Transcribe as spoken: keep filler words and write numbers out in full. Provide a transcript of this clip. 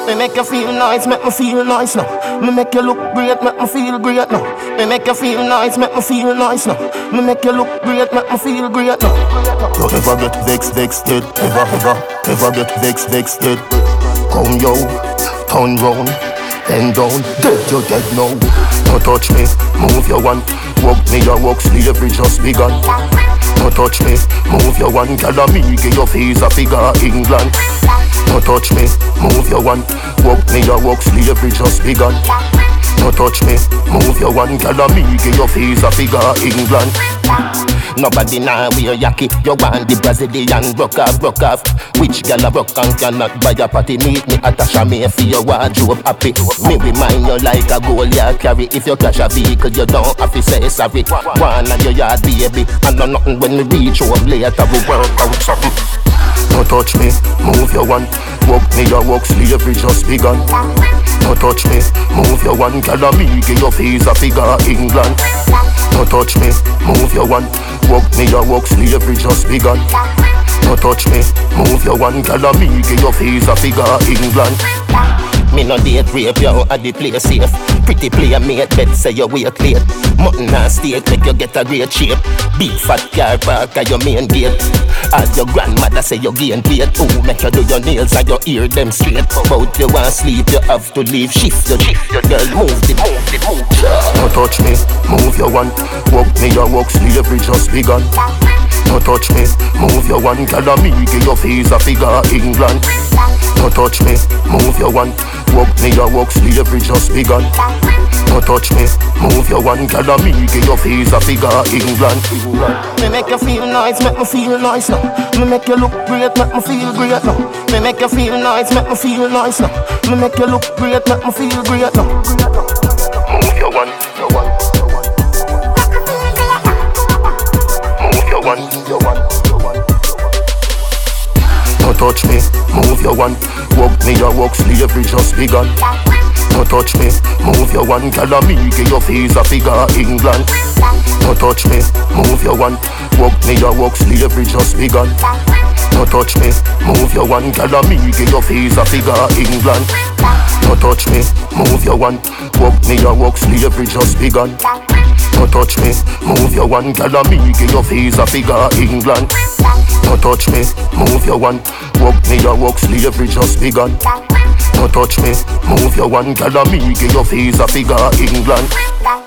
Me make you feel nice, make me feel nice now. Me make you look great, make me feel great now. Me make you feel nice, make me feel nice now. Me make you look great, make me feel great now. Don't ever get vexed, vexed, dead. Ever, ever, ever get vexed, vexed, dead. Come yo, turn round, bend down, dead, you dead now. Don't touch me, move your one. Walk me, your walk slavery just begun. Don't touch me, move your one. Girl, me give your face a figure England. Don't touch me, move your one. Walk me, your walk slavery just begun. Don't touch me, move your one. Girl, me give your face a figure England. Nobody now wear yaki. You want the Brazilian broke off, broke off. Which gal a broke and cannot buy a party? Meet me at a chamois for your wardrobe happy. Me remind you like a gold you carry. If you crash a vehicle, you don't have to say sorry. One on your yard, baby, and no nothing when we reach home later. We work out something. Don't touch me, move your one. Walk me, your walk slavery just begun. Don't touch me, move your one. Girl, me give your face a figure England. Don't touch me, move your one. Walk me, your walk slavery just begun. Don't touch me, move your one. Girl, me give your face a figure England. Me no date rape you at the place safe. Pretty player mate bet say you wait late. Mutton and steak make you get a great shape. Big fat car park at your main gate. As your grandmother say you gain weight. Who make you do your nails and you hear them straight. About you want sleep you have to leave. Shift your shift your girl move it move it move. Don't touch me, move your one. Walk me your walk slavery just begun. Don't touch me, move your one. Girl, me give your face a figure England. Don't touch me, move your one. Walk me your walk slavery just begun. Don't touch me, move your one. Girl, me give your face a figure England. Me make you feel nice, make me feel nice now. Me make you look great, make me feel great now. Me make you feel nice, make me feel nice now. Me make you look great, make me feel great now. Move your one, your one. Move your one, your one. Don't touch me, move your one. Walk me, your walk slavery just begun. Don't touch me, move your one. Girl, me give your face a figure England. Don't touch me, move your one. Walk me, your walk slavery just begun. Don't touch me, move your one. Girl, me give your face a figure England. Don't touch me, move your one. Walk me, your walk slavery just begun. Don't touch me, move your one. Girl, me give your face a figure England. Don't touch me, move your one. Walk me, your walk slavery just begun. Don't touch me, move your one. Girl, me give your face a figure England.